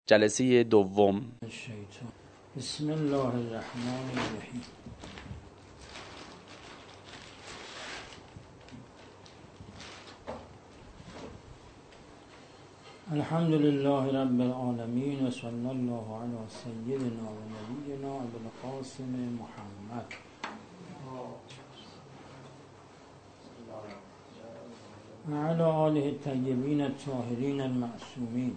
جلسه دوم. الشیطان. بسم الله الرحمن الرحیم. الحمد لله رب العالمین و صلی الله علی سیدنا و نبینا ابوالقاسم محمد و علی آله الطیبین الطاهرین المعصومین.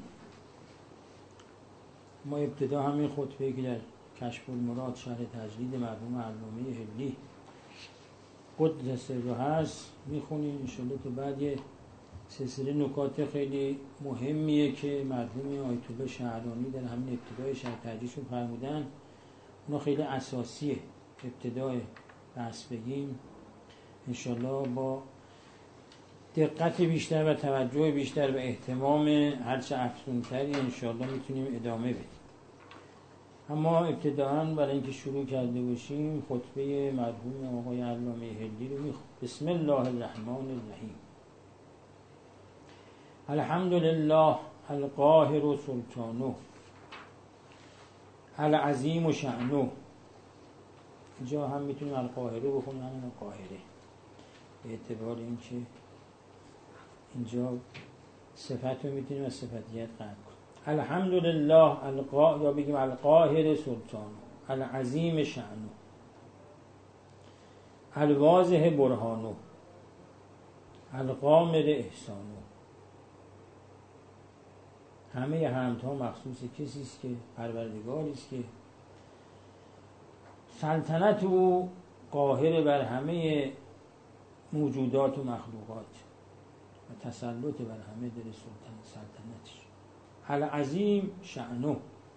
ما ابتدا همین خطبه‌ای که در کشف المراد شرح تجرید مرحوم علامه حلی قدس سره هست میخونیم انشالله. تو بعد یه سلسله نکات خیلی مهمیه که مرحوم آیت الله شعرانی در همین ابتدای شرح تجریدشون فرمودن، اونا خیلی اساسیه. ابتدای بحث بگیم انشالله با دقت بیشتر و توجه بیشتر و اهتمام هرچه افزونتری انشالله میتونیم ادامه بدیم. اما ابتداً برای اینکه شروع کرده باشیم خطبه مرحوم آقای علامه حلی رو میخونیم. بسم الله الرحمن الرحیم. الحمد لله القاهر سلطانه العظیم شأنه. اینجا هم میتونیم القاهره بخونیم، همین القاهره، به اعتبار اینکه اینجا صفت رو میتونیم از صفتیت قطع کنیم. الحمدلله یا بگیم القاهر سلطانه العظیم شأنه الواضح برهانه القامر احسانه. همه حمدها مخصوص کسی است که پروردگاری است که سلطنت او قاهر بر همه موجودات و مخلوقات و تسلط بر همه در سلطنتش. العظیم شأنه،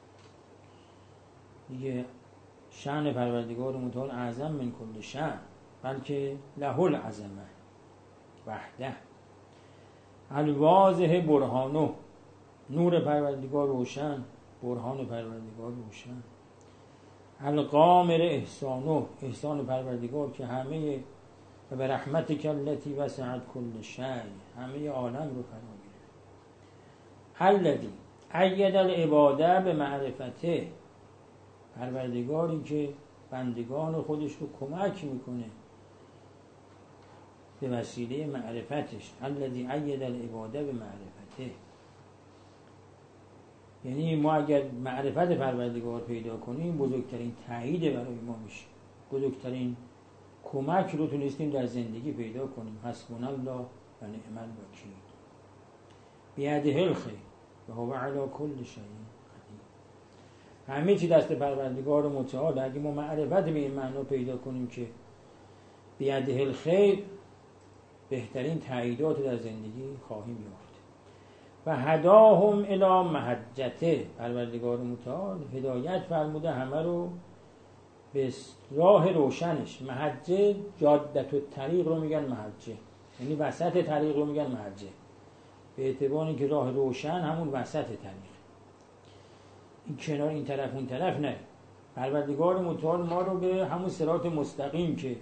دیگه شأن پروردگار متعال اعظم من کل شأن، بلکه له العظمه وحده. الواضح برهانه، نور پروردگار روشن، برهان پروردگار روشن. القامر احسانه، احسان پروردگار که همه و به رحمتک التی وسعت کل شیء، همه عالم رو فرا گرفت. الذی اید العباده به معرفته، پروردگاری که بندگان خودش رو کمک میکنه به وسیله معرفتش. الذی اید العباده به معرفته، یعنی ما اگر معرفت پروردگار پیدا کنیم بزرگترین تایید برای ما میشه، بزرگترین کمک رو تونستیم در زندگی پیدا کنیم. حسبنا الله و نعم الوکیل بیده الخیر و هو علی کل شیء قدیر. همه چی دست پروردگار متعال. اگه ما معرفت به این معنا پیدا کنیم که بیده الخیر، بهترین تاییدات در زندگی خواهیم یافت. و هداهم الی محجته، پروردگار متعال هدایت فرموده همه رو به راه روشنش. محجه جادت و طریق رو میگن محجه، یعنی وسط طریق رو میگن محجه، به اعتبار اینکه راه روشن همون وسط طریق، این کنار این طرف اون طرف نه. پروردگار متعال ما رو به همون صراط مستقیم که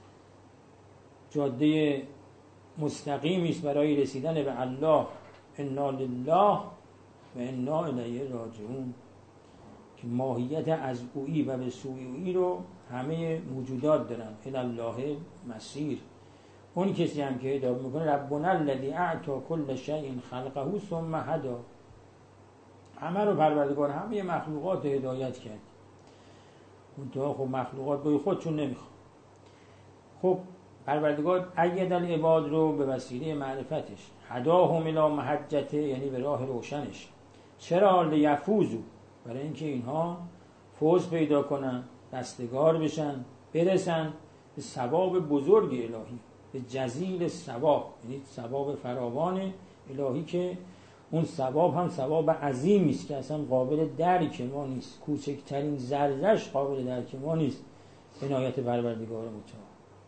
جاده مستقیمی است برای رسیدن به الله، انا لله و انا الیه راجعون، که ماهیت از اویی و به سوی اویی رو همه موجودات دارن. الی الله مسیر. اون کسی هم که هدایت میکنه ربنا الذی اعطى کل شیء خلقه ثم هدی، همه رو پروردگار همه مخلوقات هدایت کرد. منتها خب مخلوقات به خودشون نمیخواد. خب پروردگار اید العباد رو به وسیله معرفتش. هداهم الی محجته، یعنی به راه روشنش. چرا؟ لیفوزوا، برای اینکه اینها فوز پیدا کنن، دستگار بشن، برسن به ثواب بزرگ الهی، به جزیل ثواب، یعنی ثواب فراوان الهی که اون ثواب هم ثواب عظیمی است که اصلا قابل درک ما نیست، کوچکترین ذره‌اش قابل درک ما نیست. عنایت پروردگار متعال.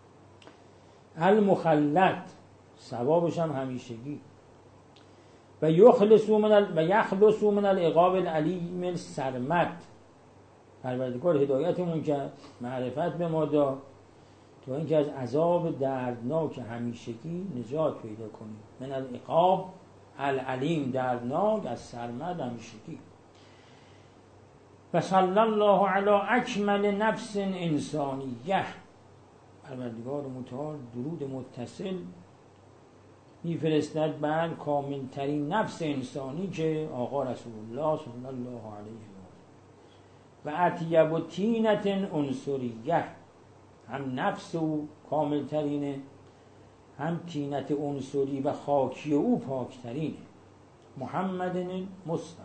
المخلد، ثوابش هم همیشگی. و یخلصوا من العقاب العلیم السرمد، پروردگار هدایتمون کرد، معرفت به ما داد تا اینکه از عذاب دردناک همیشگی نجات پیدا کنیم. من العقاب العلیم، دردناک، از سرمد همیشگی. و صلی الله علی اکمل نفس انسانیه، پروردگار متعال درود متصل میفرستد بر کامل ترین نفس انسانی که آقا رسول الله صلی الله علیه و اطیب و تینت عنصریه، هم نفس او کامل ترینه، هم تینت عنصری و خاکی او پاکترینه. محمد مصطفی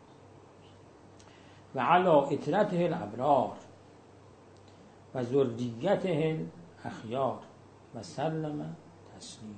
و علی اطرته الابرار و ذریته الاخیار و سلم تسلیم.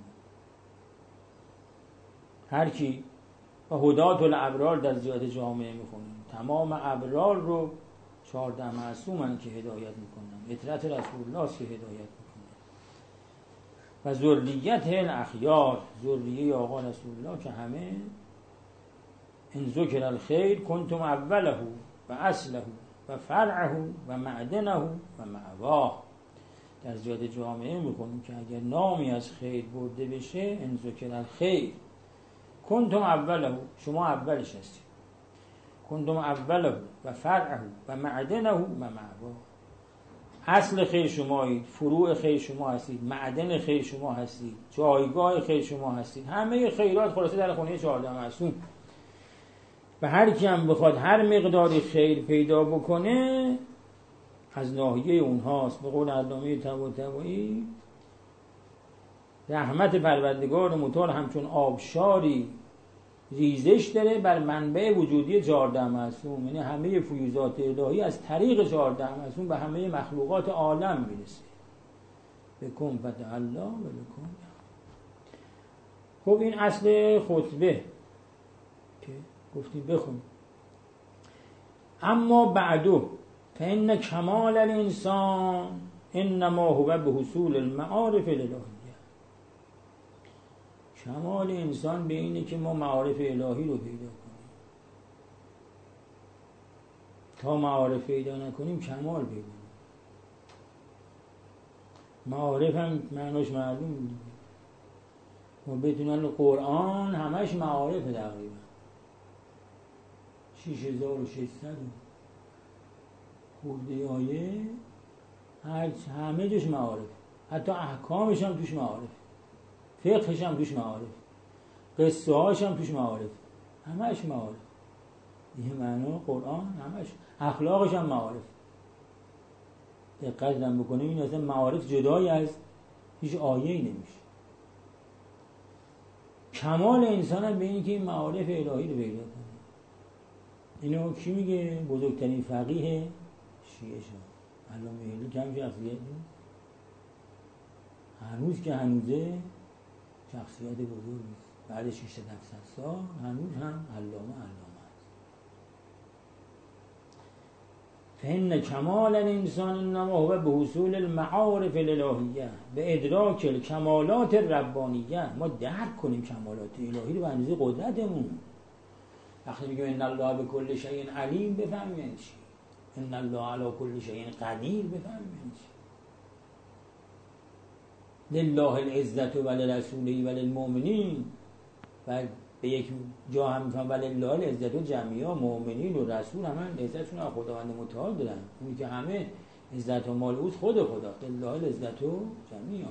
هر کی و هدات الابرار در زیاد جامعه میخونیم، تمام ابرار رو 14 معصومن که هدایت میکنن، اطرت رسول الله است که هدایت میکنن. و ذریته الاخیار، ذریه آقا رسول الله که همه ان ذکر الخیر کنتم اوله و اصله و فرعه و معدنه و معواه. در زیاد جامعه میکنیم که اگر نامی از خیر برده بشه، ان ذکر الخیر کنتم اوله، شما اولش هستید، کنتم اوله و فرعه و معدنه و معواه. اصل خیر شمایید، فروع خیر شما هستید، معدن خیر شما هستید، جایگاه خیر شما هستید. همه خیرات خلاصه در خونه 14 معصوم. و هر کی هم بخواد هر مقداری خیر پیدا بکنه از ناحیه اونهاست. به قول علامه طباطبایی، رحمت پروردگار متعال همچون آبشاری ریزش داره بر منبع وجودی 14 معصوم، یعنی همه فیوزات الهی از طریق 14 معصوم به همه مخلوقات عالم میرسه. بکن فتعلا و بکن. خب این اصل خطبه که گفتیم بخون. اما بعدو فإن کمال الانسان انما هو به حصول المعارف الالهیه. کمال انسان به اینه که ما معارف الهی رو پیدا کنیم. تا معارف پیدا نکنیم کمال پیدا نکنیم. معارف هم معناش معلوم دیگه. ما بتونن قرآن همش معارف تقریبا 6600 خورده آیه، همه جوش معارف، حتی احکامش هم توش معارف، فقهش هم توش معارف، قصه هاش هم توش معارف، همش معارف. این معنا قرآن همش، اخلاقش هم معارف. دقت هم بکنیم این اصلا معارف جدای از هیچ آیه‌ای نمیشه. کمال انسان هم به اینه که این معارف الهی رو پیدا کنه. اینو کی میگه؟ بزرگترین فقیه شیعه شد علامه هیلی. کم شخصیت هنوز که هنوزه شخصیت بزرگی است. بعد 600-700 سال هنوز هم علامه است. فإن کمال الانسان انما هو به حصول المعارف الالهیه، به ادراک الکمالات الربانیه. ما درک کنیم کمالات الهی رو به اندازه قدرتمون. وقتی میگیم ان الله بكل شیء علیم، بفهمیم یعنی چی. ان الله علی کل شیء قدیر، بفهمیم یعنی چی. لله العزة ولرسوله وللمؤمنین. و به یک جا هم میفهم ولله العزة جمیعا، مؤمنین و رسول همه عزتشون از خداوند متعال دارن. اونی که همه عزت و مال اوست خود خدا. لله العزة جمیعا.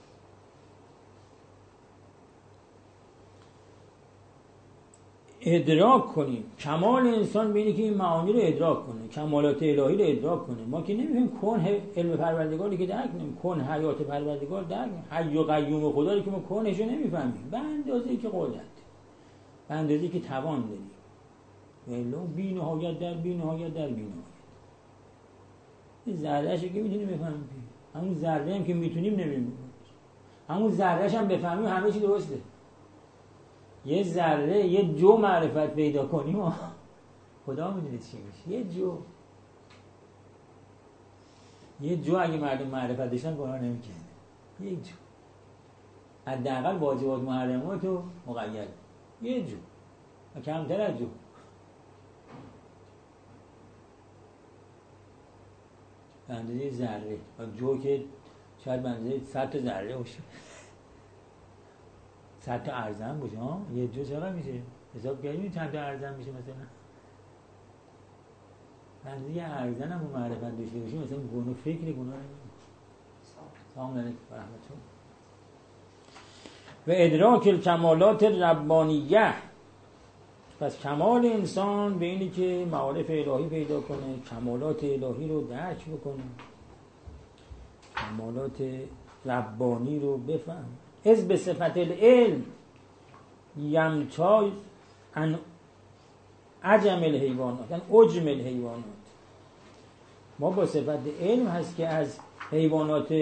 ادراک کنیم کمال انسان بینه که این معانی رو ادراک کنه، کمالات الهی رو ادراک کنه. ما که نمی‌فهمیم کن علم پروردگاری که درک نمی‌کنیم، کن حیات پروردگار درک نمی‌کنیم، حی و قیوم خدا رو که ما کنش رو نمی‌فهمیم به اندازه‌ای که قدرت، به اندازه‌ای که توان داریم. الا بی نهایت در بی نهایت در بی نهایت. این ذره‌اش که می‌تونیم بفهمیم، همون ذره هم که می‌تونیم نمی‌فهمیم، همون ذره‌اش هم بفهمیم همه چی درسته. یه ذره یه جو معرفت پیدا کنیم و خدا میدونه چی میشه. یه جو اگه مردم معرفت داشتن گناه نمیکنه. یه جو حداقل واجبات محرمات و مقید، یه جو و کمتر از جو. به اندازه ذره، و جو که شاید به اندازه 100 تا ذره باشه، 100 تا ارزن باشه. یه جو چقدر میشه؟ حساب کردیم چند تا ارزن میشه مثلا؟ بنده ارزن هم معرفت داشته باشیم مثلا گناه فکر گناه سلام علیکم و رحمت الله و ادراک الکمالات ربانیه. پس کمال انسان به اینه که معارف الهی پیدا کنه، کمالات الهی رو درک بکنه، کمالات ربانی رو بفهم. از به صفت العلم یمتاز ان عجم الحیوانات، ان عجم الحیوانات. ما با صفت علم هست که از حیوانات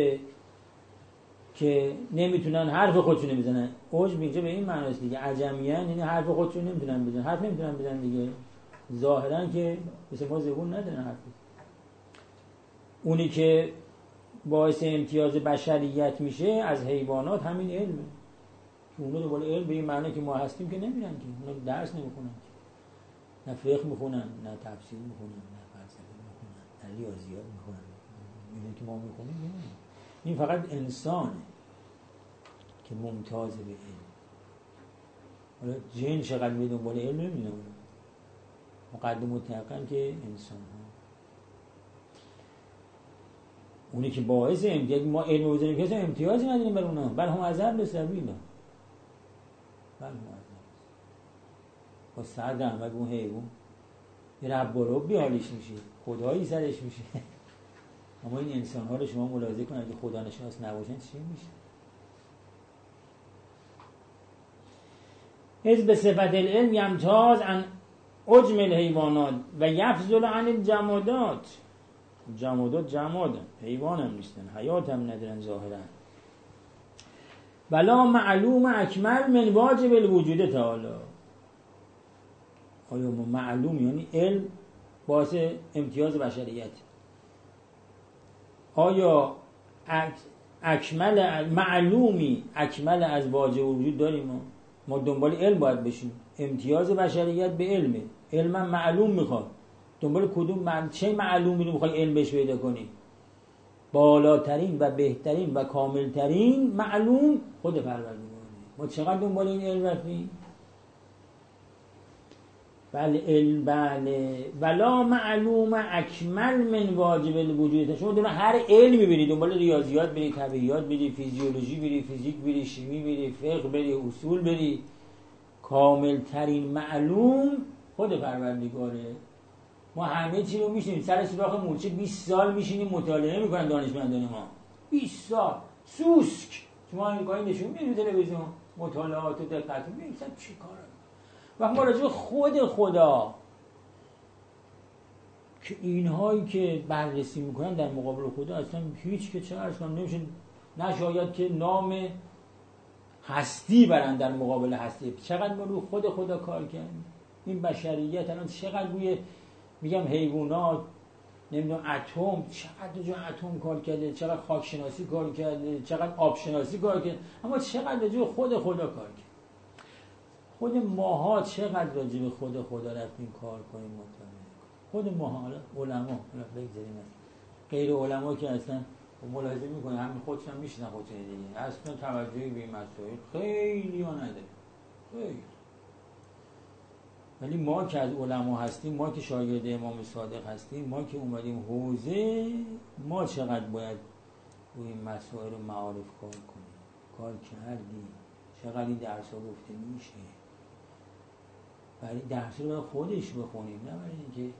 که نمیتونن حرف خودشون بزنن، عجم اینجا به این معناست دیگه، عجمیان یعنی حرف خودشون نمیتونن بزنن، حرف نمیتونن بزنن دیگه، ظاهرا که مثل ما زبون ندارن حرف. اونی که باعث امتیاز بشریت میشه از حیوانات همین علمه، که اونا دوباره علم به این معنی که ما هستیم که نمیرن، که اونا درس نمیخونن، نه فقه میخونن، نه تفسیر میخونن، نه فلسفه میخونن، نه ریاضیات میخونن. میگن که ما میخونیم، این فقط انسانه که ممتاز به علم. حالا جن چقدر می دنبال علم نمیدونم، مقدم متحقن که انسان ها اونی که باعث امتیاز، ما علم بزنیم که امتیازی نداریم بر اونا، بل هم عذاب لسبیلا، بل هم عذاب با سر احمد اون حیوان یه رب و ربی حالیش میشه، خدایی سرش میشه. اما این انسان ها رو شما ملاحظه کنید که خدا نشناس نباشن چی میشه؟ از به صفت العلم یمتاز عن عجم الحیوانات و یفضل عن الجمادات. جمادات جمادن، حیوان هم نیستن، حیات هم ندارن ظاهرا. ولا معلوم اکمل من واجب الوجود تعالی. آیا معلوم یعنی علم باعث امتیاز بشریت؟ آیا اکمل معلومی اکمل از واجب وجود داریم؟ ما دنبال علم باید بشیم، امتیاز بشریت به علمه، علم معلوم میخواد، دنبال کدوم چه معلومی رو میخوای علم بهش پیدا کنی؟ بالاترین و بهترین و کاملترین معلوم خود پروردگاره. ما چقدر دنبال این علم رفتیم؟ بله ولا معلوم اکمل من واجب الوجود. شما دنبال هر علمی برید، دنبال ریاضیات برید، طبیعیات برید، فیزیولوژی برید، فیزیک برید، شیمی برید، فقه برید، اصول برید، کامل ترین معلوم خود پروردگاره. ما همه چی رو میشینیم سر سوراخ مورچه 20 سال میشینیم مطالعه میکنن دانشمندان ما، 20 سال سوسک. شما امریکایی نشون میدید تلویزیون مطالعات و دقت میبینید چی کاره. و ما راجع خود خدا که اینهایی که بررسی میکنن در مقابل خدا اصلا هیچ که چه عرض کنم نمیشه، نشاید که نام هستی برن در مقابل هستی. چقدر ما رو خود خدا کار کردیم. این بشریت الان چقدر روی میگم حیوانات، نمیدونم اتم، چقدر جو اتم کار کرده، چقدر خاک شناسی کار کرده، چقدر آب شناسی کار کرده، اما چقدر جو خود خدا کار کرده. خود ماها چقدر راجع به خود خدا رفتیم کار کنیم، مطالعه خود ماها. علما حالا بگذاریم، غیر علما که اصلا ملاحظه میکنه همین خودش هم میشنه خودش دیگه، اصلا توجهی به این مسائل خیلی ها نداره، خیلی. ولی ما که از علما هستیم، ما که شاگرد امام صادق هستیم، ما که اومدیم حوزه، ما چقدر باید روی این مسائل و معارف کار کنیم، کار کردیم، چقدر این درس ها گفته میشه. برای درس رو باید خودش بخونیم، نه برای اینکه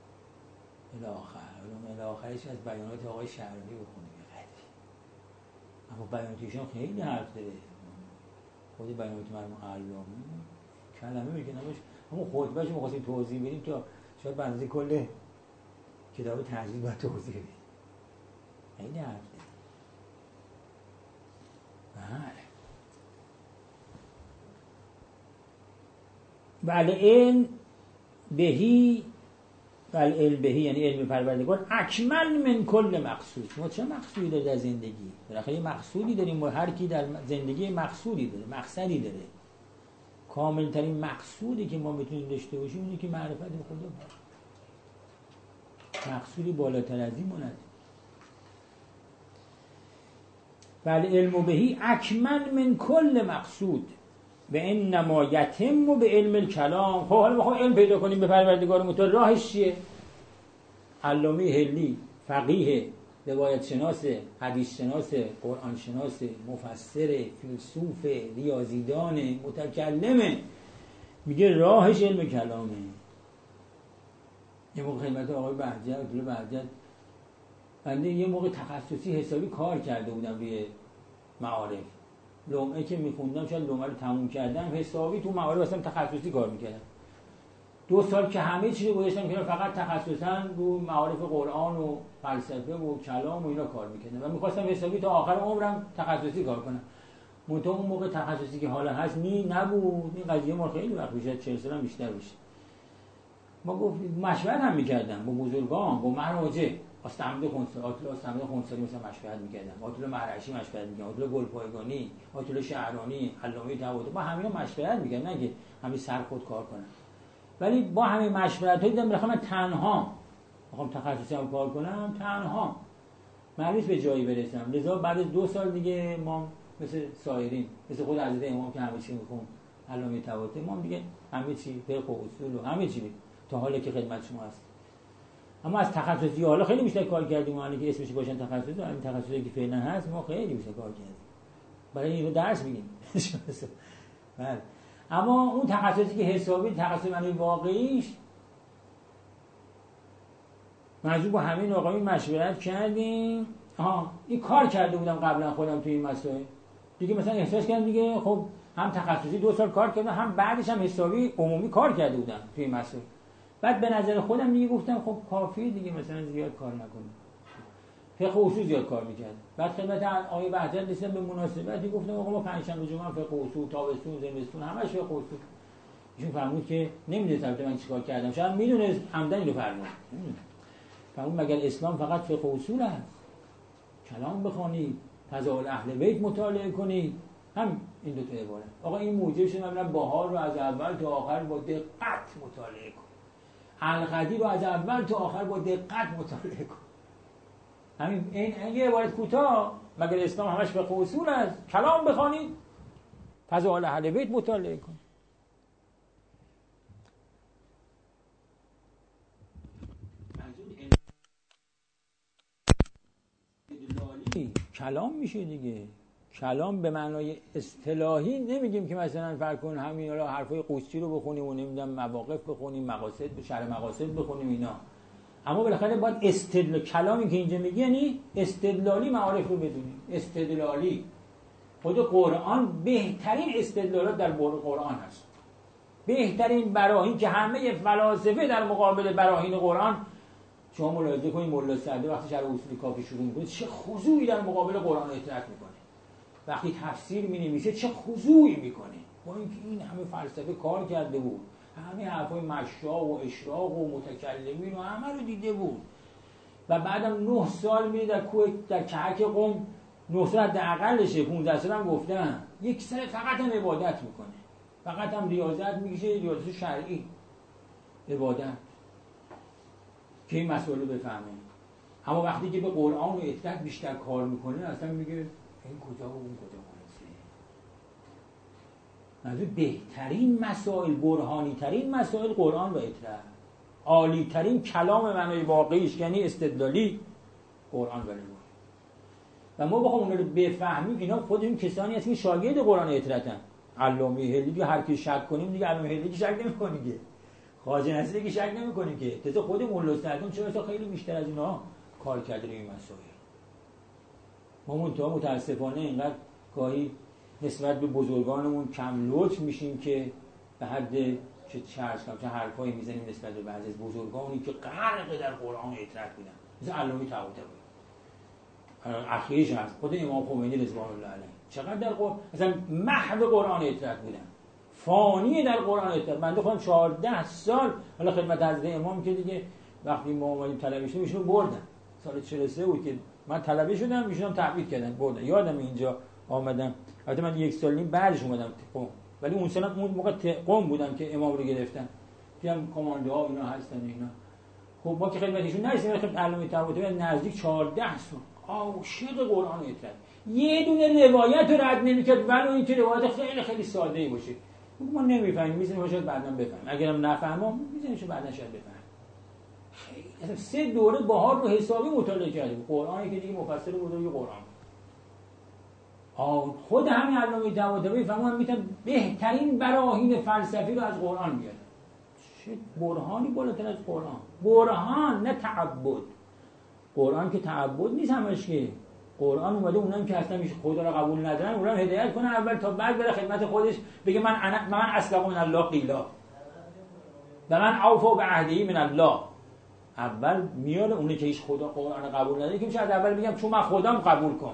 الاخرش از بیانات آقای شهرانی بخونیم. اما بیاناتیشون خیلی حرف داره، خود بیانات مرحوم علامی کلمه میگه نباش، همون خطبه‌اش می‌خواستیم توضیح بدیم تا شاید به اندازه کل کتاب تهذیب باید توضیح بدیم. خیلی حرف داره. بله علم بهی، بله علم بهی یعنی علم پروردگار اکمل من کل مقصود. ما چه مقصودی داره در زندگی؟ بالاخره یه مقصودی داریم، و هر کی در زندگی مقصودی داره، مقصدی داره. کامل ترین مقصودی که ما میتونیم داشته باشیم اینه که معرفت خدا باشه. مقصودی بالاتر از این نداره. بله علم بهی اکمل من کل مقصود و انما یتم به علم الکلام. خب حالا میخوام علم پیدا کنیم به پروردگار متعال، راهش چیه؟ علامه حلی فقیه، روایت شناس، حدیث شناس، قرآن شناس، مفسر، فیلسوف، ریاضیدان، متکلمه، میگه راهش علم کلامه. یه موقع خدمت آقای بهجت بنده یه موقع تخصصی حسابی کار کرده بودم روی معارف، لمعه که میخوندم شاید لمعه رو تموم کردم، حسابی تو معارف اصلا تخصصی کار میکردم. 2 سال که همه چیزو گذاشتم که فقط تخصصا رو معارف قرآن و فلسفه و کلام و اینا کار میکردم و میخواستم حسابی تا آخر عمرم تخصصی کار کنم. منتها اون موقع تخصصی که حالا هست نبود. این قضیه ما خیلی وقت میشه، 40 سال بیشتر بشه. ما گفتیم مشورت هم میکردم با بزرگان، با مراجع، استمد خونساری مثلا مشورت میکردم، آتول مرعشی مشورت میکردم، آتول گلپایگانی، آتول شعرانی، علامه طباطبایی، با همینا مشورت میکردم، نه که همین سر خود کار کنم. ولی با همین مشورت‌ها دیدم بالاخره من تنها میخوام تخصصی هم کار کنم، تنها معلومه به جایی برسم. لذا بعد از 2 سال دیگه ما مثل سایرین، مثل خود حضرت امام که همه چی میخون، علامه طباطبایی، ما دیگه همه چی فقه و اصول و همه چی تا حالا که خدمت شما هست. اما از تخصصی حالا خیلی بیشتر کار کردیم، ما که اسمش باشن تخصصی، این تخصصی که فعلا هست ما خیلی بیشتر کار کردیم، برای اینو درس میگیم. بله. اما اون تخصصی که حسابی تخصص معنی واقعیش، موضوع با همین آقایون مشورت کردیم. این کار کرده بودم قبلا خودم توی این مسائل دیگه، مثلا احساس کردم دیگه خب هم تخصصی 2 سال کار کردم، هم بعدش هم حسابی عمومی کار کرده بودم توی این مسائل. بعد به نظر خودم دیگه گفتم خب کافیه دیگه، مثلا زیاد کار نکنم. فقه اصول زیاد کار می‌کرد. بعد خدمت آقای بهجت رسیدم به مناسبتی، گفتم آقا ما پنجشنبه جمعه فقه اصول، تابستون، زمستون همش فقه اصول. ایشون فرمود که نمی‌دونست البته من چیکار کردم، شاید می‌دونست عمدن اینو فرمود. فرمود مگر اسلام فقط فقه اصول است؟ کلام بخونید، فضائل اهل بیت مطالعه کنید، هم این 2 تا عبارت. آقا این موجب شد من بهار رو از اول تا آخر با دقت مطالعه کنم. القدیر رو از اول تا آخر با دقت مطالعه کن. همین این یه عبارت کوتاه، مگر اسلام همش فقه اصول است؟ کلام بخونید، فضائل اهل بیت مطالعه کن. کلام میشه دیگه. کلام به معنای اصطلاحی نمیگیم که مثلا فرض کن همین حالا حرفای قوسی رو بخونیم و نمیدونم مواقف بخونیم، مقاصد به شرح مقاصد بخونیم اینا. اما بالاخره باید استدلال، کلامی که اینجا میگه یعنی استدلالی معارف رو بدونیم. استدلالی خود قرآن بهترین استدلالات در قرآن هست. بهترین براهین که همه فلاسفه در مقابل براهین قرآن، شما ملاحظه کنید مولا سعدی وقتی شرح اصول کافی شروع می‌کنه چه خضوعی در مقابل قرآن اطاعت می‌کنه. وقتی تفسیر می‌نویسه چه خضوعی می‌کنه. با اینکه این همه فلسفه کار کرده بود، همه حرفای مشا و اشراق و متکلمین و همه رو دیده بود و بعدم 9 سال میره در کوه، در کهک قم، 9 سال حداقلشه، 15 سال هم گفتن، 1 سال فقط هم عبادت میکنه، فقط هم ریاضت میکشه، ریاضت شرعی، عبادت که این مسئله بفهمه. اما وقتی که به قرآن و اطاعت بیشتر کار میکنه اصلا میگه این کجا و اون کجا منظور بهترین مسائل، برهانی ترین مسائل قرآن و اطاعت، عالی ترین کلام معنای واقعیش یعنی استدلالی قرآن و اطاعت. و ما بخوام اونا رو بفهمیم، اینا خود این کسانی هستن که شاگرد قرآن و اطاعتن. علامه حلی دیگه هر کی شک کنیم دیگه علامه حلی که شک نمی‌کنه که، خواجه نصیری که شک نمی‌کنه که، تازه خود مولا سعدی چرا خیلی بیشتر از اینا کار کرده روی این مسائل. ما متأسفانه اینقدر گاهی نسبت به بزرگانمون کم لطف میشیم که به حد چه حرفایی میزنیم نسبت به بعضی از بزرگانی که غرق در قرآن و اطاعت بودن، مثل علامه طباطبایی اخیرش هست، خود امام خمینی رضوان الله علیه چقدر در قرآن مثلا محو قرآن و اطاعت بودن، فانی در قرآن و اطاعت. من خودم 14 سال حالا خدمت حضرت امام که دیگه وقتی ما اومدیم طلبه شدیم ایشون بردن، سال 43 بود که من طلبه شدم، ایشون هم تحویل کردن بردن. یادم اینجا آمدم، البته من 1 سال نیم بعدش اومدم قم، ولی اون سال اون موقع قم بودم که امام رو گرفتن، دیدم کماندوها اینا هستن اینا. خب ما که خدمتشون نرسیدیم، خدمت علامه طباطبایی نزدیک 14 سال عاشق قرآن و اطاعت، یه دونه روایت رو رد نمی‌کرد ولو اینکه روایت خیلی خیلی ساده‌ای باشه. ما نمی‌فهمیم، می‌ذاریم شاید بعداً بفهمیم، اگرم نفهمم می‌ذاریم بعداً شاید بفهمیم. خیلی 3 دوره بهار رو حسابی مطالعه کردیم. قرآنی که دیگه مفسر بزرگ قرآن. خود همین علامه طباطبایی فهمون میتونن بهترین براهین فلسفی رو از قرآن بیارن. چه برهانی بالاتر از قرآن؟ برهان نه تعبد. قرآن که تعبد نیست همش که. قرآن اومده اونم که اصلا میشه خدا رو قبول ندارن اونم هدایت کنه اول تا بعد بره خدمت خودش بگه من اصدق من الله قیلا و من اوفا به عهدی من الله. اول میاره اونه که هیچ خدا قرآن قبول نداره که میشه از اول بگم چون من خودم قبول کن.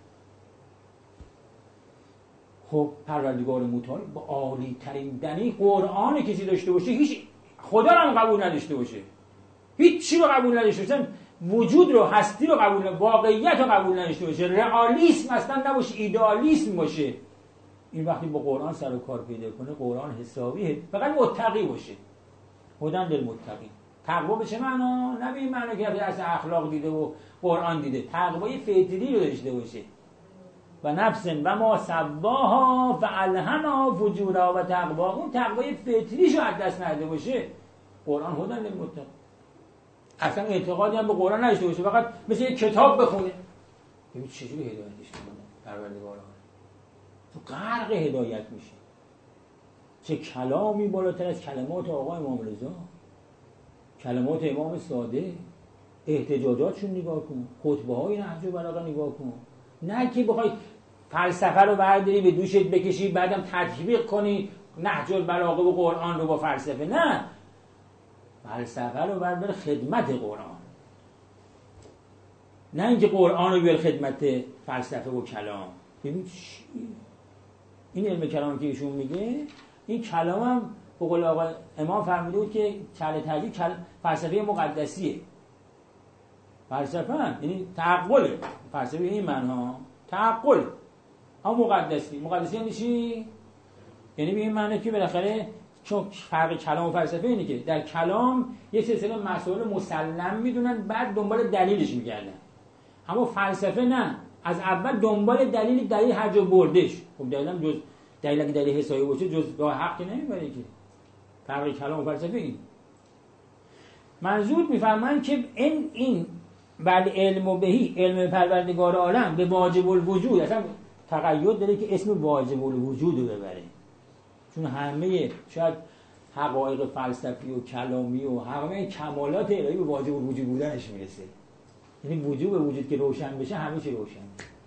خب پروردگار متعال با عالی ترین دنی قرآن کسی داشته باشه هیچ خدا رو هم قبول نداشته باشه، هیچ چی رو قبول نداشته باشه، وجود رو هستی رو قبول نداشته، واقعیت رو قبول نداشته باشه، رئالیسم اصلا نباشه، ایدئالیسم باشه، این وقتی با قرآن سر و کار پیدا کنه قرآن حسابیه. فقط متقی باشه. هدن للمتقین. تقوا به چه معنا؟ نه به این معنا که از اخلاق دیده و قرآن دیده، تقوای فطری رو داشته باشه. و نفس و ما سواها فالهمها فجورها و تقوا. اون تقوای فطریشو از دست نده باشه. قرآن هدن للمتقین. اصلا اعتقادی هم به قرآن نداشته باشه، فقط مثل یک کتاب بخونه. ببین چجوری هدایتش میکنه پروردگار. تو غرق هدایت میشه. چه کلامی بالاتر از کلمات آقا امام رضا، کلمات امام صادق، احتجاجاتشون نگاه کن، خطبه های نهج البلاغه نگاه کن. نه که بخوای فلسفه رو برداری به دوشت بکشی بعدم تطبیق کنی نهج البلاغه و قرآن رو با فلسفه. نه، فلسفه رو بردار خدمت قرآن، نه اینکه قرآن رو بیار خدمت فلسفه و کلام. ببین این علم کلام که ایشون میگه، این کلام هم به قول آقا امام فرموده بود که کل تجدید فلسفه مقدسیه. فلسفه یعنی تعقله، فلسفه این معنی تعقل، اما مقدسی یعنی چی؟ یعنی به این معنی که بالاخره چون فرق کلام و فلسفه اینه که در کلام یک سلسله مسائل مسلم میدونن بعد دنبال دلیلش میگردن، اما فلسفه نه، از اول دنبال دلیل هر جا بردش. خب دلیلم جز دلیل اگه دلیل حسابی باشه جز راه حق نمیبره که. فرق کلام و فلسفه این. منظور میفرمان که این بل علم بهی، علم پروردگار عالم به واجب الوجود، اصلا تقید داره که اسم واجب الوجود رو ببره، چون همه شاید حقایق فلسفی و کلامی و همه کمالات الهی به واجب الوجود بودنش میرسه. یعنی وجود به وجود که روشن بشه همه چی روشن،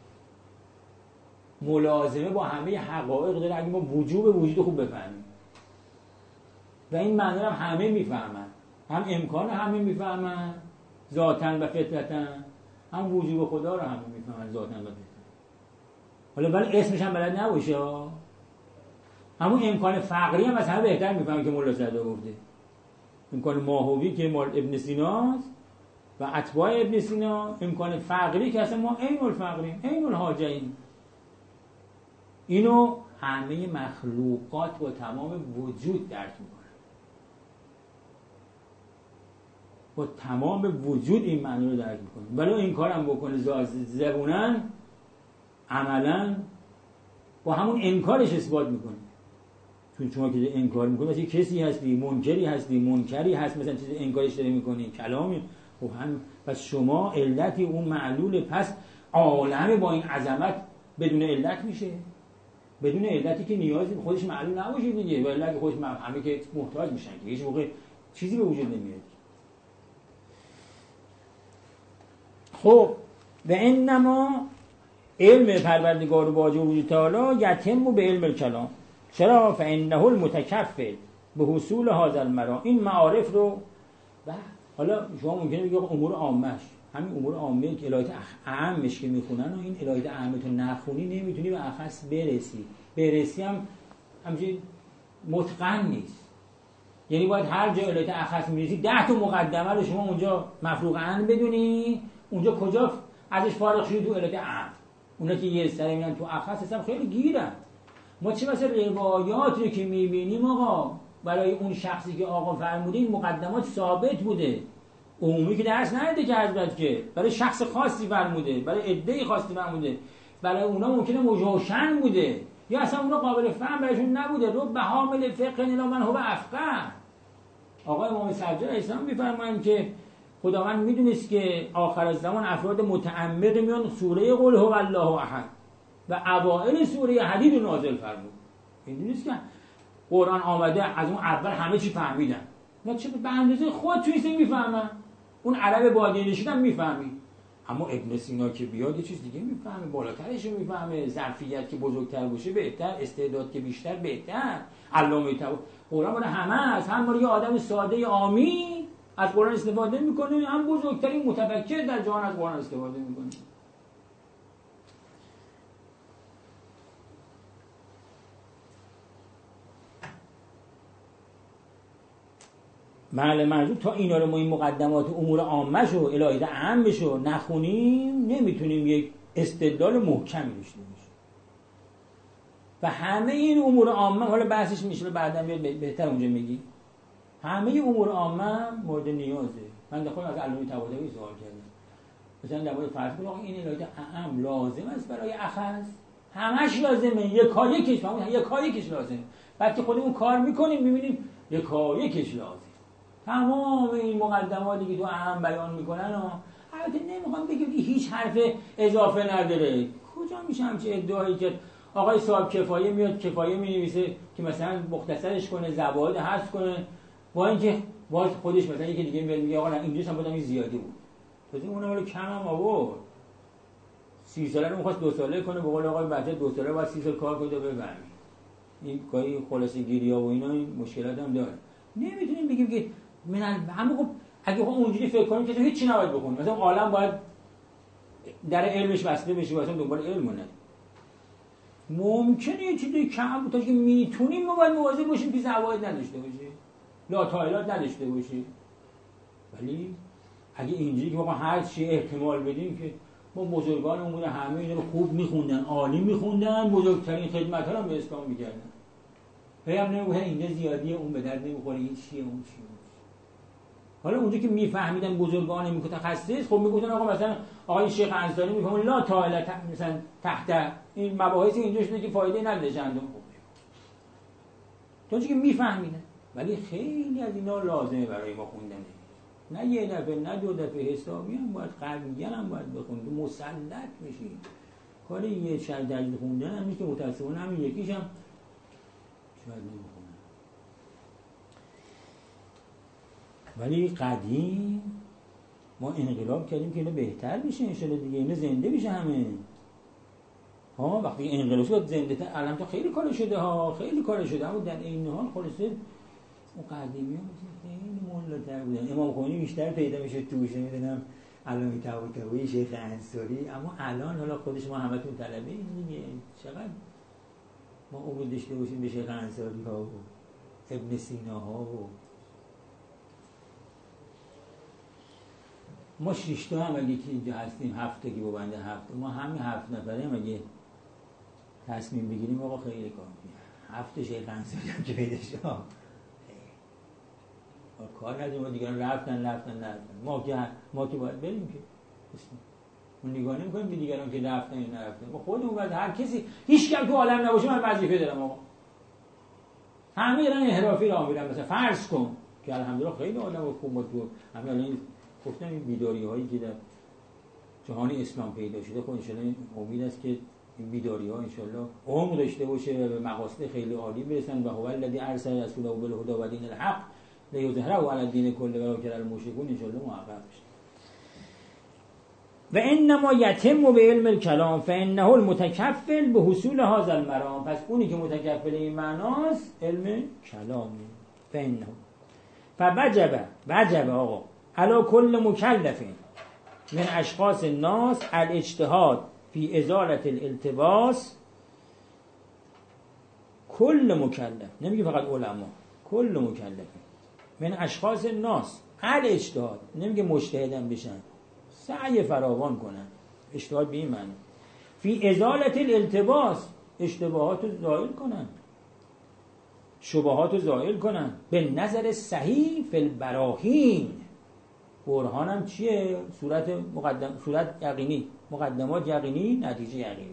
ملازمه با همه حقایق داره. اگه ما وجود وجود خوب بفهمیم و این معنی هم همه میفهمن، هم امکان همه میفهمن ذاتاً و فطرتاً، هم وجود خدا رو همه میفهمن ذاتاً و فطرتاً. حالا ولی اسمش هم بلد نباشه، همون امکان فقری هم از همه بهتر میفهمن که مولا صدرا گفته. امکان ماهوی که مال ابن سیناست و اتباع ابن سینا، امکان فقری که اصلا ما عین الفقریم، عین الحاجه‌ایم. اینو همه مخلوقات با تمام وجود درک میکنن، با تمام وجود این معنی رو درک میکنن. ولی این کارم بکنه زبونن عملا با همون انکارش اثبات میکنه. چون شما که انکار میکنی مثلا کسی هستی، منکری هستی، منکری هست، مثلا چیز انکارش داری میکنی، کلامی. خب هم پس شما علتی اون معلول، پس عالم با این عظمت بدون علت میشه، بدون علتی که نیازی به خودش معلول نباشه دیگه. ولی اگه خودش همه که محتاج میشن که هیچ موقع چیزی به وجود نمیاد. خب و انما علم پروردگار واجب وجود تعالی یتم به علم الکلام. چرا؟ فانه المتکفل به حصول هذا المرام. این معارف رو حالا شما ممکنه بگید امور عامش، همین امور عامه که الهیات اعمش که میخونن و این الهیات اعمه تو نخونی نمیتونی به اخص برسی هم همچنین متقن نیست. یعنی باید هر جا الهیات اخص میرسی 10 تا مقدمه رو شما اونجا مفروغ عن بدونی، اونجا کجا ازش فارغ شدی تو الهیات اعم. اونا که یه سری میان تو اخص هستن خیلی گیرن. ما چه مثلا روایاتی که میبینیم آقا برای اون شخصی که آقا فرموده این مقدمات ثابت بوده، عمومی که درس نده که حضرت که برای شخص خاصی فرموده، برای عده خاصی فرموده، برای اونا ممکنه مجوشن بوده یا اصلا اونا قابل فهم برایشون نبوده. رو به حامل فقه الا من هو افقه. آقا امام سجاد اسلام میفرمایند که خداوند میدونست که آخر الزمان افراد متعمق میان سوره قل هو الله احد و اوائل سوره حدید رو نازل فرمود. میدونست که قرآن آمده از اون اول همه چی فهمیدن. نه چه به اندازه خود توی این میفهمن. اون عرب بادیه نشین هم میفهمی. اما ابن سینا که بیاد یه چیز دیگه میفهمه، بالاترش رو میفهمه، ظرفیت که بزرگتر باشه بهتر، استعداد که بیشتر بهتر. علامه طباطبایی قرآن مال همه است. هم مال یه آدم ساده عامی از قرآن استفاده میکنه، هم بزرگترین متفکر در جهان از قرآن استفاده میکنه. بله منظور تا اینا رو ما این مقدمات امور عامه شو الهی عام شو نخونیم نمیتونیم یک استدلال محکمی داشته باشیم. و همه این امور عامه حالا بحثش میشه بعداً بهتر اونجا میگی. همه امور عامه مورد نیازه. من داخل از علامه طباطبایی سوال کردم. مثلا در مورد فرض کنید این الهی عام لازم است برای اخذ؟ همش لازمه. یکایکش لازمه. بعد که خودمون کار میکنیم میبینیم یکایکش لازمه. تمام این مقدماتی که تو اهم بیان میکنن و البته نمیخوام بگم که هیچ حرف اضافه نداره. کجا میشه همچه ادعایی که آقای صاحب کفایه میاد کفایه مینویسه که مثلا مختصرش کنه زواید حذف کنه، با اینکه باز خودش مثلا یکی دیگه میاد میگه آقا اینجاش هم بودم این زیادی بود. مثلا اونم ولی کم هم آورد. 30 ساله رو می‌خواست 2 ساله کنه، به قول آقای بچه 2 ساله بعد 30 سال کار کنه تا بفهمی. این کاری خلاصه گیری‌ها و اینا این مشکلات هم داره. نمیتونیم بگیم که من همه خب اگه اونجوری فکر کنیم که تو هیچ چی نباید بخونیم. مثلا عالم باید در علمش وصله بشه واسه دنبال علم نه. ممکنه یه چیزی کم بود تا که میتونیم ما باید مواظب باشیم که زواید نداشته باشه، لاتایلات نداشته باشه. ولی اگه اینجوری که ما هر چی احتمال بدیم که ما بزرگان امور همه اینا رو خوب میخوندن، عالی میخوندن، بزرگترین خدمت‌ها رو به اسلام میکردن. هم نمیگه اینجا زیادیه اون به درد نمیخوره این چیه اون چیه. حالا اونجا که میفهمیدن بزرگان متخصص خب میگفتن آقا مثلا آقای شیخ انصاری میگه لا تعالی مثلا تحت این مباحث اینجا شده که فایده نداره چندون خوب. تو که میفهمیدن ولی خیلی از اینا لازمه برای ما خوندن. نه یه دفعه نه 2 دفعه حسابی هم باید قوی‌تر هم باید بخونید مسلط بشید. کاری یه شرط تجوید خوندن هم نیست که متأسفانه همین یکیش هم شاید نمیخونن. ولی قدیم ما انقلاب کردیم که اینا بهتر بشه انشالله دیگه، اینا زنده بشه همه. ها وقتی انقلاب شد زنده تر الان تا خیلی کار شده ها، خیلی کار شده، اما در این حال خلاصه اون قدیمی ها خیلی مولاتر بودن. امام خمینی بیشتر پیدا میشه توش، نمیدونم علامه طباطبایی، شیخ انصاری. اما الان حالا خودش ما همتون طلبه این دیگه چقدر ما امید داشته باشیم به شیخ انصاری ها و ابن سینا ها و ما 6 تا هم اگه که اینجا هستیم 7 تا که با بنده 7 ما همین 7 نفره هم اگه تصمیم بگیریم آقا خیلی کار میکنیم. 7 شیخ انصاری هم که پیدا شد کار نداریم. ما دیگران رفتن ما که باید بریم که اون نگاه نمی‌کنیم به دیگران که رفتن یا نرفتن. ما خودمون باید هر کسی هیچ کم تو عالم نباشه من وظیفه دارم آقا. همه ایران انحرافی راه میرن. مثلا فرض کن که الحمدلله خیلی آدم خوب تو همین الان گفتم این بیداری هایی که در جهان اسلام پیدا شده خب انشالله امید است که این بیداری ها انشالله عمق داشته باشه و به مقاصد خیلی عالی برسن. و هو الذی ارسل رسوله بالهدی و دین الحق لیظهره علی الدین کله ولو کره المشرکون. انشالله موفق بشه. و انما یتم به علم الکلام فانه المتکفل به حصول هذا المرام. پس اونی که متکفل این معناست علم کلامه. فانه فوجب آقا علی کل مکلف من اشخاص الناس الاجتهاد فی ازالة الالتباس. کل مکلف نمیگه فقط علما، کل مکلف من اشخاص الناس الاجتهاد نمیگه مجتهدن بشن، سعی فراوان کنن. اجتهاد به این معنی فی ازالة الالتباس اشتباهات رو زائل کنن، شبهات رو زائل کنن. به نظر صحیح فی البراهین. برهان هم چیه؟ صورت یقینی، مقدمات یقینی، نتیجه یقینی.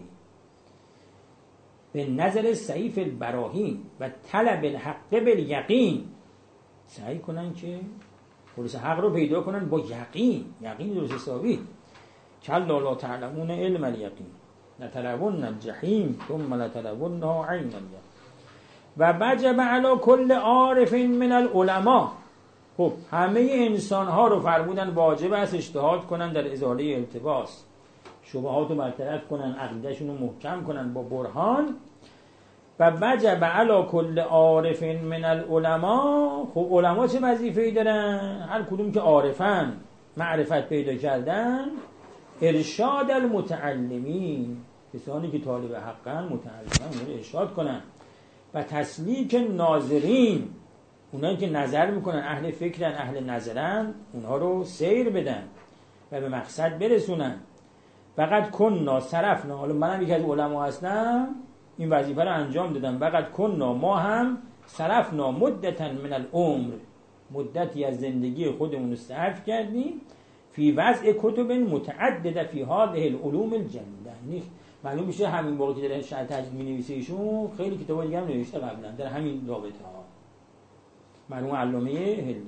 به نظر صحیح فی البراهین و طلب الحق بالیقین. سعی کنن که خلاص حق رو پیدا کنن با یقین درست حسابی. کلا لا تعلمون علم الیقین لترون الجحیم ثم لترونها عین الیقین و وجب علی کل عارف من العلماء. خب همه انسان ها رو فرمودن واجب است اجتهاد کنن در ازاله التباس، شبهات رو برطرف کنن، عقیدهشون رو محکم کنن با برهان. و وجب علی کل عارف من العلماء. خب علما چه وظیفه‌ای دارن؟ هر کدوم که عارفن، معرفت پیدا کردن، ارشاد المتعلمین، کسانی که طالب حقن، متعلمن، اونها رو ارشاد کنن. و تسلیک ناظرین، اونایی که نظر میکنن، اهل فکرن، اهل نظرن، اونها رو سیر بدن و به مقصد برسونن. فقط کننا صرفنا، حالا منم یکی از علما هستم، این وظیفه رو انجام دادم. فقط کننا، ما هم صرفنا مدتا من العمر، مدتی از زندگی خودمون رو صرف کردیم، فی وضع کتب متعدده فی هذه العلوم الجلیله. یعنی معلوم میشه همین موقع که داره شرح تجدید می‌نویسه ایشون خیلی کتابا دیگه هم نوشته قبلا در همین رابطه ها. مرحوم علامه هلی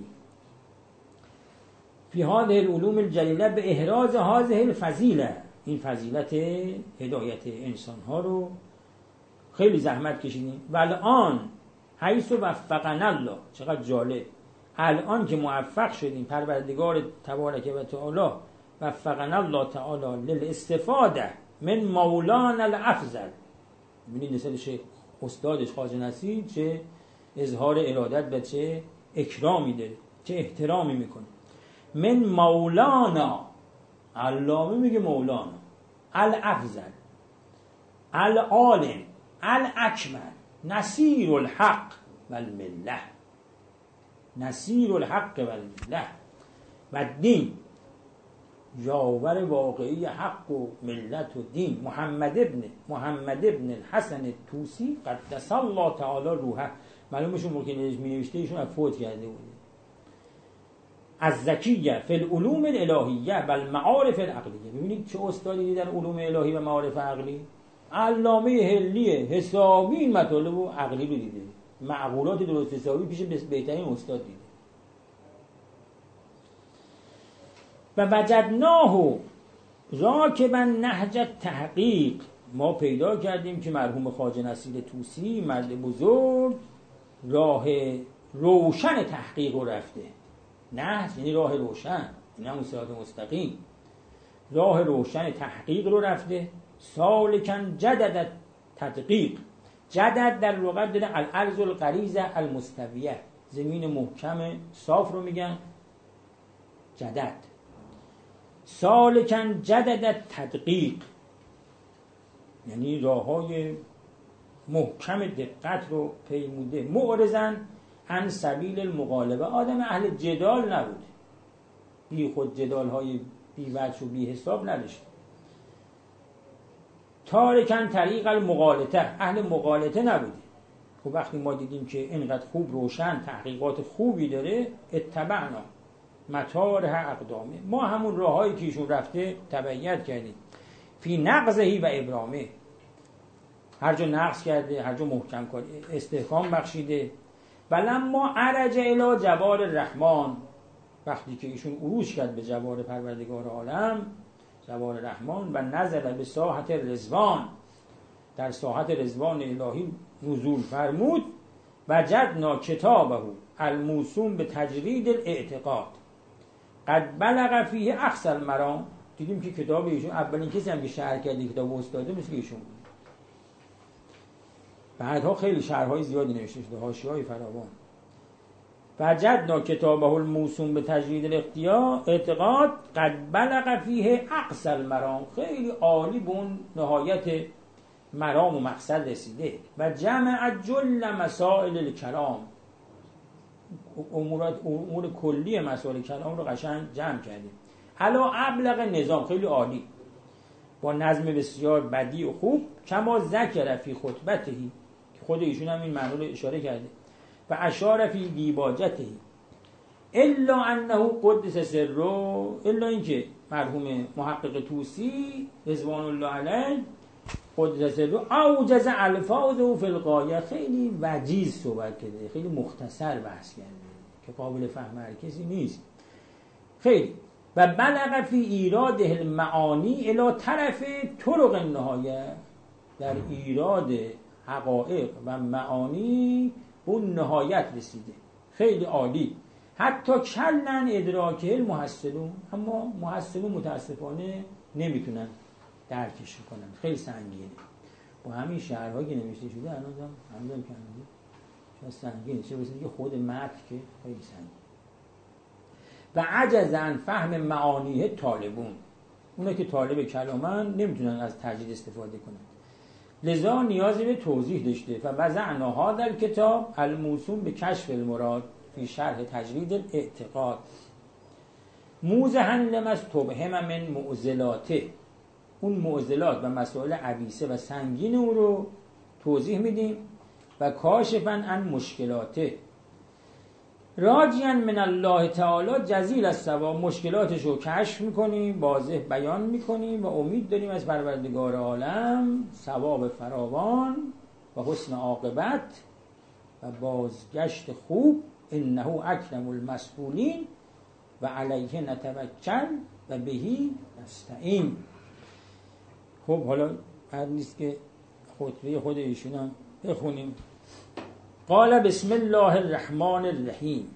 فی هذه العلوم الجلیله به احراز هذه الفضیله، این فضیلت هدایت انسان ها رو خیلی زحمت کشیدیم. و الان حیث وفقنا الله، چقدر جالب، الان که موفق شدیم، پروردگار تبارک و تعالی وفقنا الله تعالی للاستفاده من مولانا الافضل. ببینید مثل شیخ استادش خواجه نصیر چه اظهار ارادت و چه اکرامی داره، چه احترامی میکنه. من مولانا، علامه میگه مولانا، الافضل، العالم، الاکمل، نصیر الحق و المله، نصیر الحق و المله و دین، یاور واقعی حق و ملت و دین، محمد ابن الحسن طوسی قدس الله تعالی روحه. معلومشون موقعی می نوشته ایشون فوت کرده بوده. از زکیه فی العلوم الالهیه و المعارف العقلیه. ببینید چه استادی در علوم الهی و معارف عقلی. علامه هلیه حسابی این مطالب و عقلی رو دیده، معقولات درست حسابی پیش بهترین استاد دیده. و وجدناه راکبا نهج تحقیق، ما پیدا کردیم که مرحوم خواجه نصیر طوسی مرد بزرگ راه روشن تحقیق رو رفته. نهج یعنی راه روشن، این همون صراط مستقیم، راه روشن تحقیق رو رفته. سالکن جدد تدقیق، جدد در لغت دیدن الارض الغریزه المستویه، زمین محکم صاف رو میگن جدد. سالکن جدد تدقیق یعنی راههای محکم دقت رو پیموده. معرضن عن سبیل المغالبه، آدم اهل جدال نبوده، بی خود جدال های بی وجه و بی حساب نداشته. تارکن طریق المغالطه، اهل مغالطه نبوده. خب وقتی ما دیدیم که اینقدر خوب روشن تحقیقات خوبی داره، اتبعنا مطارح اقدامه، ما همون راههایی که ایشون رفته تبعیت کردیم. فی نقضهی و ابرامه، هر جا نقض کرده، هر جا محکم کرده، استحکام بخشیده. ولما عرج الی جبار الرحمن، وقتی که ایشون عروج کرد به جبار پروردگار عالم، جبار رحمان، و نزل به ساحت رضوان، در ساحت رضوان الهی نزول فرمود. وجدنا کتابه الموسوم به تجرید الاعتقاد قد بلغ فیه اقصی المرام، دیدیم که کتاب ایشون اولین کسی هم که شرح کرده کتاب استاده مثل ایشون بود. بعدها خیلی شرح‌های زیادی نوشته شده، حاشیه‌های فراوان. وجدنا کتابه الموسوم به تجرید الاعتقاد قد بلغ فیه اقصی المرام، خیلی عالی به اون نهایت مرام و مقصد رسیده. و جمع جل مسائل الکلام، امور کلی مسائل کلام رو قشنگ جمع کردیم. علا ابلغ نظام، خیلی عالی، با نظم بسیار بدیع و خوب. کما ذکر فی خطبتهی، که خود ایشون هم این معنی رو اشاره کرده. و اشار فی دیباجتهی الا انه قدس سره، الا اینکه مرحوم محقق طوسی رضوان الله علیه قدس سره اوجز الفاظه فی الغایه، خیلی وجیز صحبت کرده، خیلی مختصر بحث کرده که قابل فهم هر کسی نیست. خیلی. و بلغ فی ایراده المعانی الی طرف طرق النهایه، در ایراد حقایق و معانی اون نهایت رسیده، خیلی عالی. حتی کلن ادراکه المحصلون، اما محصلون متاسفانه نمیتونن درکش کنن، خیلی سنگینه. با همین شعرهایی که نوشته شده الان هم کنید چه سنگینه، چه بسید که خود متن که خیلی سنگینه. و عجز عن فهم معانیه طالبون، اونا که طالب کلامن نمیتونن از تجدید استفاده کنن، لذا نیازی به توضیح داشته. فوضعنا هذا الکتاب الموسوم به کشف المراد فی شرح تجرید الاعتقاد موضحا لما استبهم من معضلاته، اون معضلات و مسائل عویصه و سنگین او رو توضیح میدیم. و کاشفا عن مشکلاته راجعا من الله تعالی جزیل الثواب، مشکلاتش رو کشف میکنیم، واضح بیان میکنیم و امید داریم از پروردگار عالم ثواب فراوان و حسن عاقبت و بازگشت خوب. انه اکرم المسئولین و علیه نتوکل و بهی نستعین. خب حالا قرار نیست که خطبه خود ایشون هم بخونیم. قال بسم الله الرحمن الرحیم.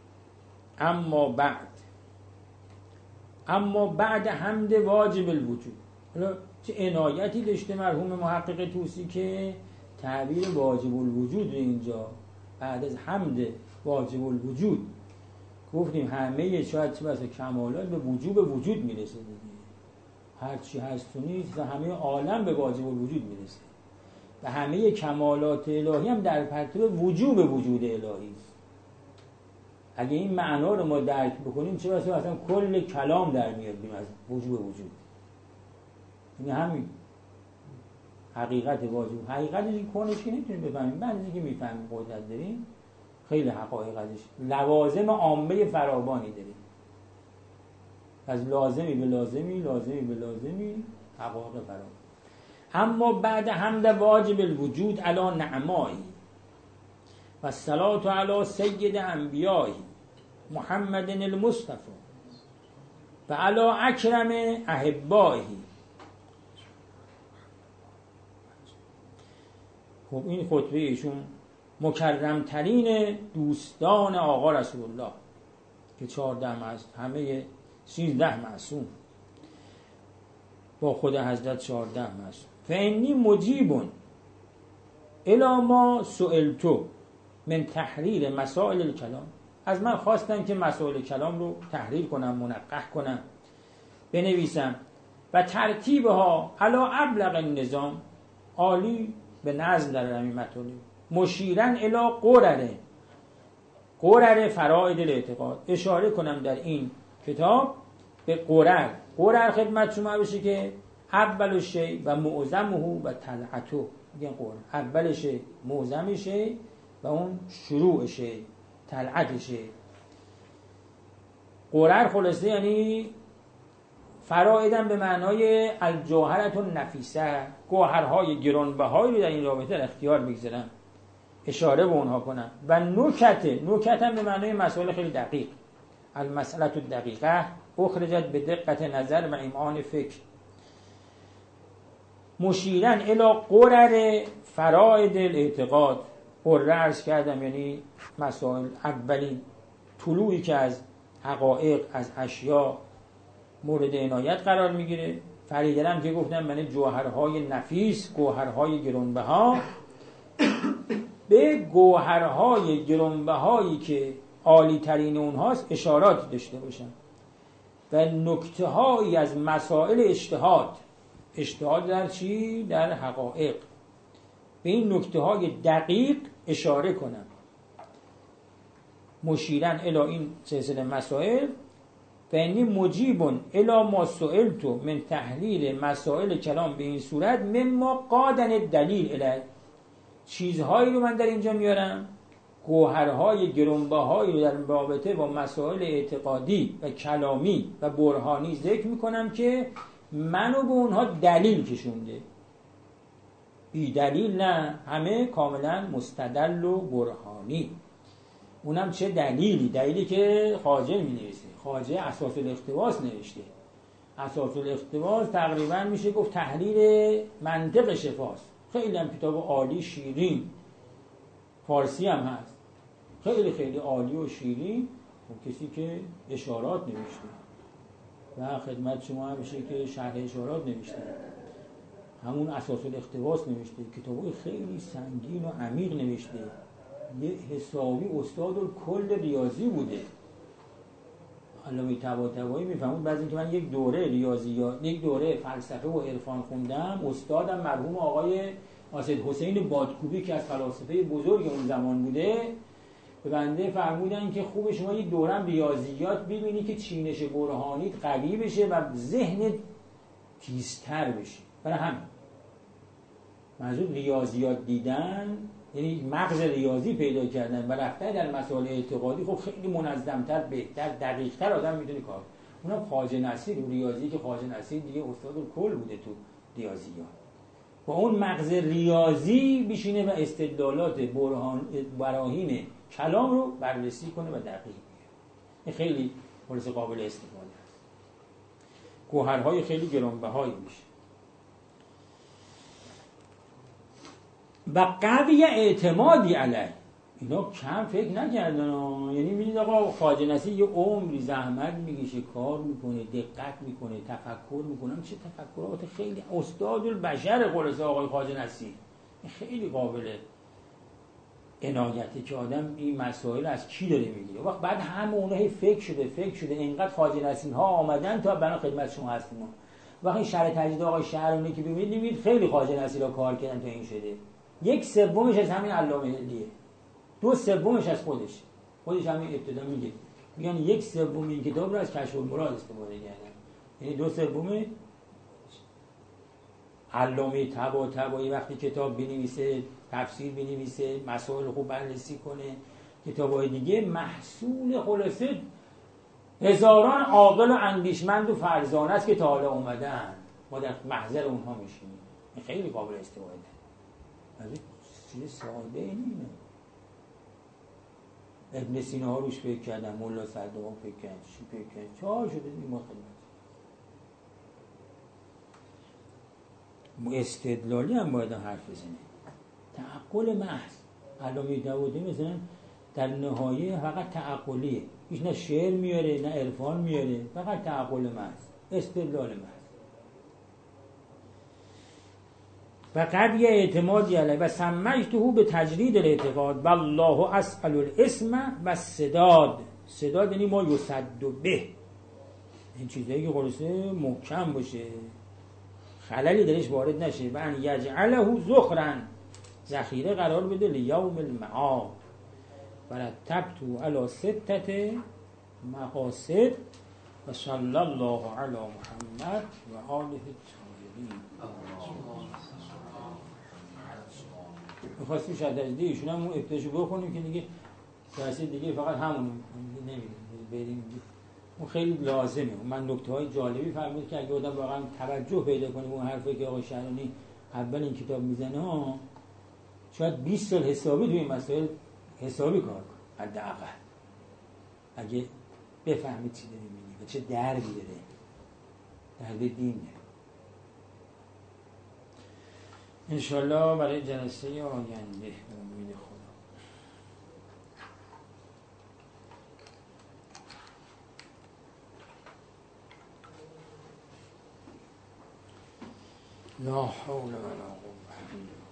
اما بعد حمد واجب الوجود. حالا چه عنایتی داشته مرحوم محقق طوسی که تعبیر واجب الوجود رو اینجا بعد از حمد واجب الوجود گفتیم همه شاید چه بسا کمالات به وجوب وجود میرسه دیگه، هرچی هستونی همه عالم به واجب الوجود میرسه و همه کمالات الهی هم در پرتو وجوب وجود الهی است. اگه این معنا رو ما درک بکنیم چه بسا اصلا کل کلام در میادیم از وجوب وجود. این همین حقیقت واجب، حقیقتش کنش که نمیتونیم بفهمیم، بعضی که میفهمیم قدرت داریم خیلی حقایق ازش لوازم عامه فراوانی داریم، از لازمی به لازمی حقایق فراوان. اما بعد حمد واجب الوجود علی نعمایی و الصلاة علی سید انبیایی محمد المصطفى و علی اکرم احبایی. خب این خطبه ایشون مکرمترین دوستان آقا رسول الله که 14 است، همه 13 معصوم با خود حضرت 14 معصوم. فانی مجیب الی ما سئلتو من تحریر مسائل الکلام، از من خواستن که مسائل کلام رو تحریر کنم، منقح کنم، بنویسم و ترتیبها علی ابلغ النظام، عالی به نظم در همین مطالب، مشیرن الی قرر فرائض الاعتقاد، اشاره کنم در این کتاب به قرر خدمت شما بشه که اول شی و معظمه و طلعته، میگن قرر اول شی معظم شی و اون شروع شی طلعت شی. قرر خلاصه یعنی فرائدن به معنای الجوهرة النفیسه، گوهرهای گرانبهایی رو در این رابطه در اختیار بگذارم، اشاره به اونها کنم. و نکت هم به معنای مسائل خیلی دقیق، المسئله الدقیقه اخرجت به دقت نظر و امعان فکر. مشیرن الی قرر فرائض الاعتقاد، قرر عرض کردم یعنی مسائل، اولین طلوعی که از حقایق از اشیا مورد عنایت قرار میگیره. فریدن که گفتم من جوهرهای نفیس، گوهرهای گرانبها، به گوهرهای گرانبهایی که عالی ترین اونهاست اشارات داشته باشم و نکته هایی از مسائل اجتهاد در چی؟ در حقایق، به این نکته های دقیق اشاره کنم. مشیرن الی این سلسله مسائل. فانی مجیب الی ما سئلتو من تحلیل مسائل کلام، به این صورت مما قادن دلیل الی، چیزهایی رو من در اینجا میارم، گوهرهای گرانبهایی رو در رابطه با مسائل اعتقادی و کلامی و برهانی ذکر میکنم که منو به اونها دلیل کشونده، بی دلیل نه، همه کاملا مستدل و برهانی. اونم چه دلیلی که خواجه می‌نویسه. خواجه اساس الاقتباس نوشته. اساس الاقتباس تقریبا میشه گفت تحریر منطق شفاست. خیلی هم کتاب عالی شیرین، فارسی هم هست، خیلی خیلی عالی و شیرین. و کسی که اشارات نوشته و خدمت شما هم میشه که شرح اشارات نوشته، همون اساس الاقتباس نوشته. کتابای خیلی سنگین و عمیق نوشته. یه حسابی استاد الکل ریاضی بوده. علامه طباطبایی میفهمون بعضی اینکه من یک دوره ریاضیات، یک دوره فلسفه و عرفان خوندم، استادم مرحوم آقای اسدحسین بادکوبی که از فلاسفه بزرگ اون زمان بوده، به بنده فرمودن که خوب شما یک دورم ریاضیات ببینی که چینش برهانیت قوی بشه و ذهنت تیزتر بشه. برای همین منظور ریاضیات دیدن یعنی مغز ریاضی پیدا کردن و رفتن در مسائل اعتقادی. خب خیلی منظمتر، بهتر، دقیقتر آدم میتونه کار. اونم خواجه نصیر و ریاضی که خواجه نصیر دیگه استاد کل بوده تو ریاضیات، با اون مغز ریاضی بشینه و استدلالات براهین کلام رو بررسی کنه و دقیق بیاره. این خیلی خلاص قابل استفاده است. گوهرهای خیلی گرانبهایی میشه. و قوی اعتمادی علیه، اینا کم فکر نکردن. یعنی میدید آقا خواجه نصیر یه عمری زحمت میکشه، کار میکنه، دقت میکنه، تفکر میکنه. چه تفکرات خیلی استاد البشر خلاصه آقای خواجه نصیر. خیلی قابل عنایته که آدم این مسائل از کی داره میگیره. وقت بعد همه اونها فکر شده اینقدر خواجه نصیر ها آمدن تا بنا خدمت شما هستیم. وقتی شرح تجدید آقای شهرانی که ببینید خیلی خواجه نصیر ها کار کردن تا این شده. 1/3 از همین علامه علیه، 2/3 از خودش همین ابتدا میگن 1/3 این کتاب رو از کشف المراد استفاده کردن. یعنی 2/3 علامه طباطبایی وقتی کتاب بنویسه، تفسیر بنویسه، مسائل خوب بررسی کنه، کتابای دیگه محصول خلاصه هزاران عاقل و اندیشمند و فرزانه است که تا حالا اومدن، ما در محضر اونها میشینیم. خیلی قابل استفاده است. چیز ساده اینه. ابن سینا ها روش فکر کردن، ملا صدوق فکر کردن، چی فکر کردن، چهار شده ما خدمت. استدلالی هم باید حرف بزنه. تعقل محض. علامه طباطبایی مثلا در نهایه فقط تعقلیه، هیچ نه شعر میاره نه عرفان میاره، فقط تعقل محض، استدلال محض. و قوی اعتمادی علیه و سمجته به تجرید الاعتقاد والله اسأل الاسم و السداد. سداد یعنی ما یصد به، این چیزایی که خلاصه محکم باشه، خللی درش وارد نشه. و ان یجعله ذخرا، ذخیره قرار بده لیوم المعاد. و رتبت علی 6 مقاصد و صلی الله علی محمد و آله الطاهرین. می‌خواستیم شاید از دیشون هم اون ابتداشو بخونیم که دیگه کسی دیگه فقط همون نمی‌دونیم بریم. اون خیلی لازمه. من نکته‌های جالبی فهمید که اگه آدم واقعا توجه پیدا کنه اون حرفی که آقای شهرانی اول این کتاب میزنه ها، شاید 20 سال حسابی توی این مسائل حسابی کار کنه حداقل، اگه بفهمید چی داره میگه و چه دردی داره، درد دینه. انشالله برای جلسه آینده به امید خدا. لا حول ولا قوة